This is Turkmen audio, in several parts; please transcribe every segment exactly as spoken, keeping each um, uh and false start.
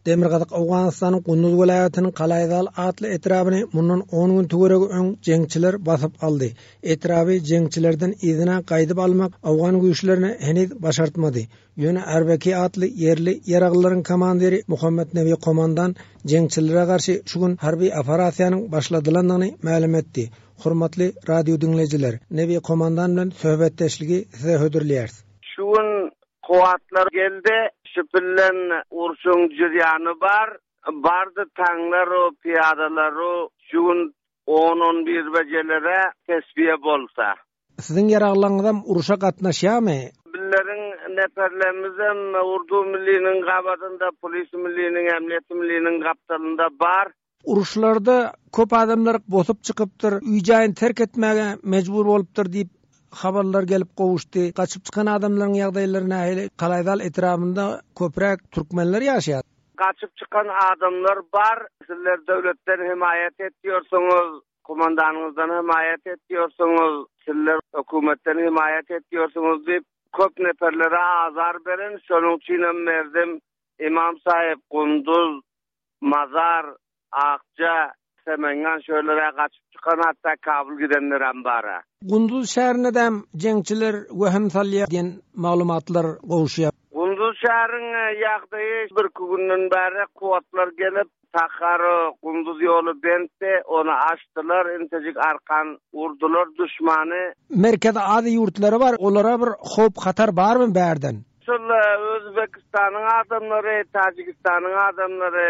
Demirgazyk Awganystanyň Gunduz welaýatynyň Kalaýdal atly etrabyny mundan on gün tügeregi öň jeňçiler basyp aldy. Etraby jeňçilerden izine gaýdyp almak Awgan güýçlerini henüz başartmady. Ýöne Erbeki atly yerli ýaraglaryň komandiri Muhammed Nebi komandan jeňçilere garşy şu gün harby operasiýanyň başladylandygyny ma'lum etdi. Hormatly radio dinleyijiler, Nebi komandan bilen söhbetdeşligi size hödürleýär. Şu gün kuwatlar geldi, şüpillen urşun jürýany bar, bardy taňlar o piyadalar o şu gün on on bir bejelere tesbiye bolsa. Siziň ýaraglaryňyzam uruşa gatnaşýarmy? Billeriň neferlerimizem Urdu milliniň gabadynda, polis milliniň, emniyet milliniň gaptalynda bar. Uruşlarda köp adamlar bosup çykypdyr, üýjaýyny terk etmäge mejbur bolupdyr diýip habarlar gelip gowuşdy. Gaçyp çykan adamlaryň ýagdaýlaryna hele Kalaýdal etrabynda köpräk türkmenler ýaşaýar. Gaçyp çykan adamlar bar. Sizler döwletden himayet etýärsiňiz, komandanyňyzdan himayet etýärsiňiz, sizler hökümetden himayet etýärsiňiz diýip köp neferlere azar beren. Şonuň üçin merdim İmam Saýyp, Gunduz, Mazar, Akça, Semengan şöylere gaçyp çykan hatda Kabul gidenler hem bara. Gunduz şäherindem jeňçiler wehem salýar diýen maglumatlar gowuşýar. Gunduz şäheriň ýagdaýy bir günden bäri kuwatlar gelip Takhary Gunduz ýoly bentde onu açdylar, intejik arkan urdular düşmany. Merkez ady ýurtlary bar, olara bir hop hatar barmy bärden? Şol Özbekistanyň adamlary, Tajikistanyň adamlary,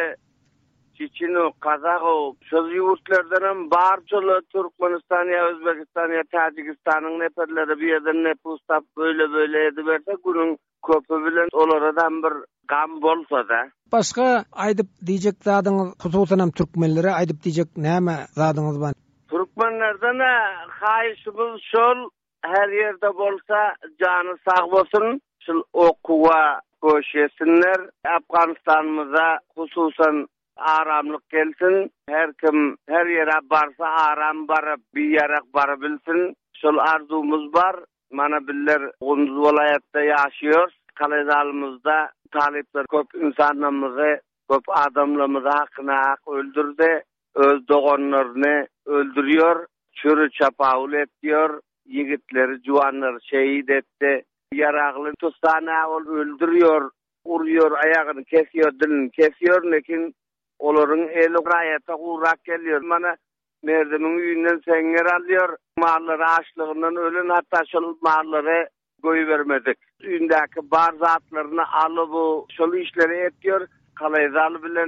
Çeçeno, Kazako, şol ýurtlardan barçaly Türkmenistan ýa Özbekistan ýa Tajikistanyň neferleri bir ýerden nepustap böyle böyle edip berse günüň köpü bilen olaradan bir gam bolsa da. Başga aýdyp diýjek zadyňyz, hususan türkmenlere aýdyp diýjek näme zadyňyz bar? Türkmenlerden haýyşymyz şol, her ýerde bolsa jany sag bolsun, şol okuwa köşesinler. Afganistanymyza hususan aramlyk gelsin. Her kim her ýere barsa aram barıp bir ýere barıp bilsin. Şol arzumyz bar. Mana biller Gunduz welaýatda ýaşaýar. Kalaýdalymyzda talepler köp insanlarymyzy, köp adamlarymyzy hakyna hak öldürdi. Öz dogonlaryny öldürýär, çürü çapawul etýär, yigitleri, juwanlary şehit etdi. Ýaragly tostana ol öldürýär, urýar, aýagyny kesýär, dilini kesýär, lekin olaryň eli raýata urak gelýär. Mana merdimiň üýünden seňer alýar, mallary açlygyndan ölen, hatda şol mallary goýup bermedik. Üýündäki bar zatlaryny alyp şol işleri etýär. Kalaýdal bilen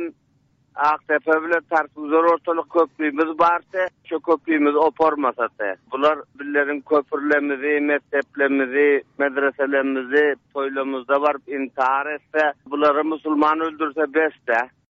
Aktepe bilen tartýar ortalyk köprümiz barsa, şu köprümiz oparmasata. Bular billeriň köprülerimizi, mekteplerimizi, medreselerimizi toýlamyzda barıp intihar etse, bulary musulman öldürse beste.